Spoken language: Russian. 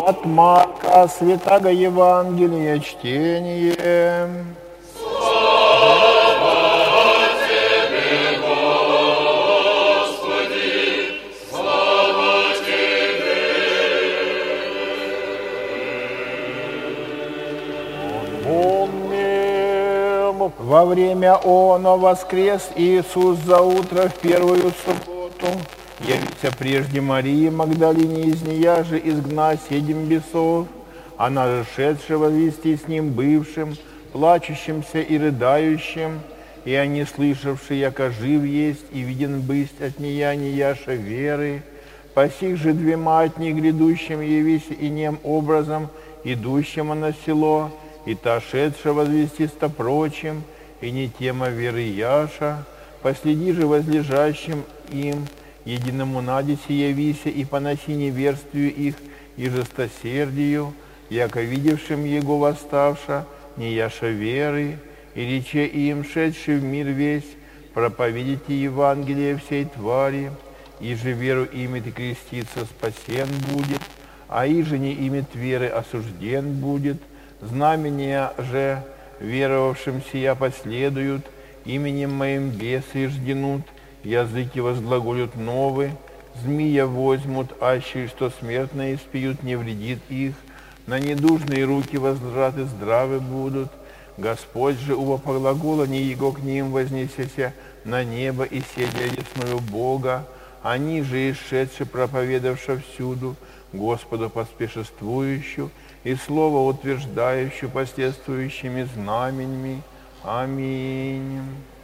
От Марка Святаго Евангелия чтение. Во время оно воскрес Иисус за утро в первую субботу. Явился прежде Марии Магдалине из нея же изгнать 7 бесов. Она же шедшая возвести с ним бывшим, плачущимся и рыдающим. И они, слышавшие, яко жив есть, и виден бысть от нея неяша веры. По сих же 2 от них грядущим явись и нем образом, идущим на село, и та шедшая возвести ста прочим, и не тема веры яша. Последи же возлежащим им, единому надисе явися, и поноси неверствию их и жестосердию, яко видевшим его восставша, не яша веры, и рече им, шедший в мир весь, проповедите Евангелие всей твари, и же веру имет и креститься спасен будет, а и же не имет веры осужден будет. Знамения же веровавшим сия последуют, именем моим бесы жденут, языки возглаголют новы, змея возьмут, аще что смертные испьют, не вредит их, на недужные руки возложат и здравы будут. Господь же уво по глаголании его к ним вознесеся на небо и седя одесную Бога, они же, исшедши проповедавши всюду, Господу поспешествующую и слово утверждающую последствующими знаменями. Аминь.